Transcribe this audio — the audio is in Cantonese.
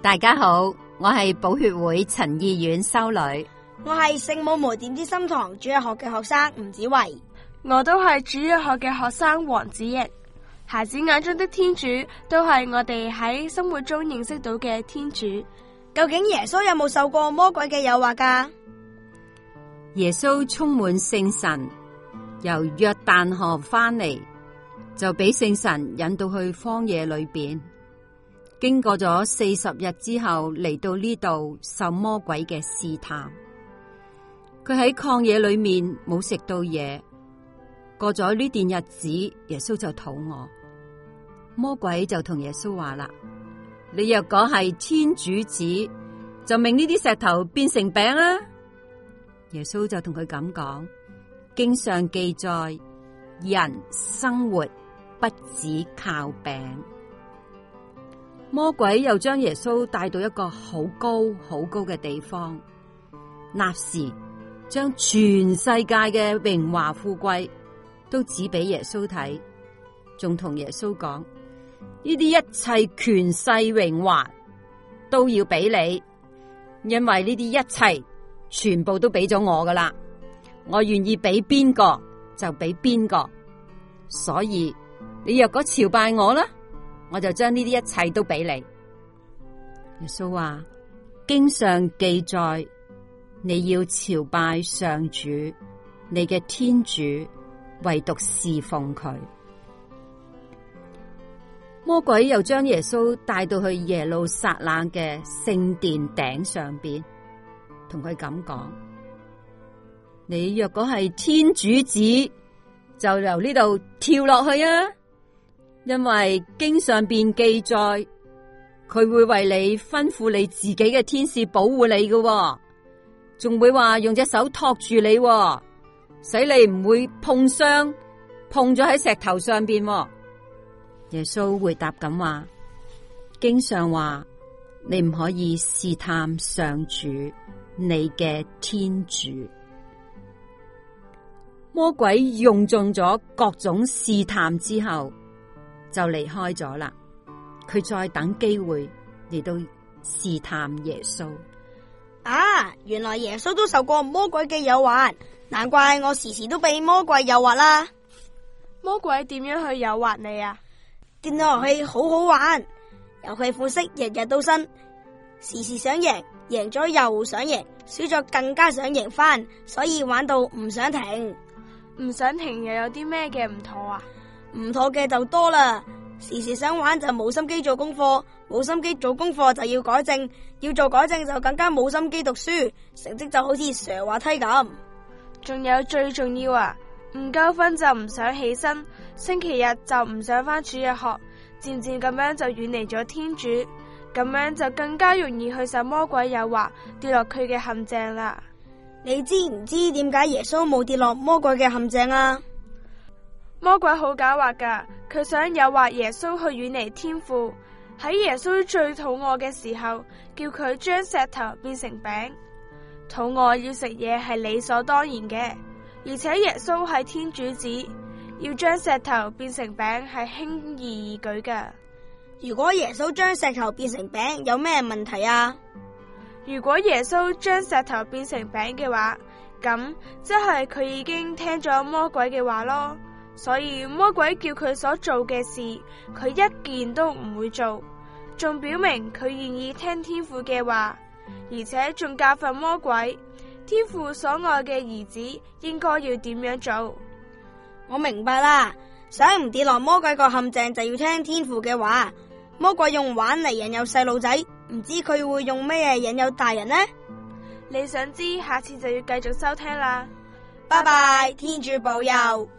大家好，我係寶血會陳義苑修女， 我係聖母無點之心堂主日學嘅學生吳子維， 我都係主日學嘅學生黃子瑩。孩子眼中的天主都係我哋喺生活中認識到嘅天主。 究竟耶穌有冇受過魔鬼嘅誘惑㗎？ 耶穌充滿聖神，由約旦河翻嚟，就俾聖神引到去荒野裏邊，經過咗40日之後嚟到呢度受魔鬼嘅試探。佢喺曠野裏面冇食到嘢，過咗呢段日子，耶穌就肚餓。魔鬼就同耶穌話啦：你若果係天主子，就命呢啲石頭變成餅啦。耶穌就同佢咁講：經上記載，人生活不只靠餅。魔鬼又將耶穌帶到一個好高好高嘅地方，立時將全世界嘅榮華富貴都指俾耶穌睇，仲同耶穌講：呢啲一切權勢榮華都要俾你，因為呢啲一切全部都俾咗我噶啦，我願意俾邊個就俾邊個，所以你若果朝拜我啦，我就將呢啲一切都俾你。耶穌話：經上記載，你要朝拜上主，你嘅天主，唯獨侍奉佢。魔鬼又將耶穌帶到去耶路撒冷嘅聖殿頂上邊，同佢咁講：你若果係天主子，就由呢度跳落去啊！因為經上邊記載，佢會為你吩咐你自己嘅天使保護你嘅，仲會話用隻手托住你，使你唔會碰咗喺石頭上邊。耶穌回答咁話：經上話，你唔可以試探上主，你嘅天主。魔鬼用盡咗各種試探之後，就離開咗啦。佢再等機會嚟到試探耶穌。 啊，原來耶穌都受過魔鬼嘅誘惑，難怪我時時都被魔鬼誘惑啦。 魔鬼點樣去誘惑你啊？ 電腦遊戲好好玩，遊戲款式日日都新，時時想贏，贏咗又想贏，輸咗更加想贏翻，所以玩到唔想停。 唔想停又有啲咩嘅唔妥啊？ 唔妥嘅就多啦，時時想玩就冇心機做功課，冇心機做功課就要改正，要做改正就更加冇心機讀書，成績就好似上滑梯咁。 仲有最重要啊，唔夠分就唔想起身，星期日就唔想返主日學，漸漸咁樣就遠離咗天主，咁樣就更加容易去受魔鬼誘惑，跌落佢嘅陷阱啦。 你知唔知點解耶穌冇跌落魔鬼嘅陷阱啊？ 魔鬼好狡猾噶，佢想誘惑耶穌去遠離天父，喺耶穌最肚餓嘅時候，叫佢將石頭變成餅。肚餓要食嘢係理所當然嘅，而且耶穌係天主子，要將石頭變成餅係輕而易舉噶。 如果耶穌將石頭變成餅，有咩問題啊？ 如果耶穌將石頭變成餅嘅話，咁即係佢已經聽咗魔鬼嘅話咯。所以魔鬼叫佢所做嘅事，佢一件都唔會做，仲表明佢願意聽天父嘅話，而且仲教訓魔鬼，天父所愛嘅兒子應該要點樣做。 我明白啦，想唔跌落魔鬼個陷阱就要聽天父嘅話。魔鬼用玩嚟引誘細路仔，唔知佢會用咩嘢引誘大人呢？ 你想知，下次就要繼續收聽啦。 拜拜，天主保佑。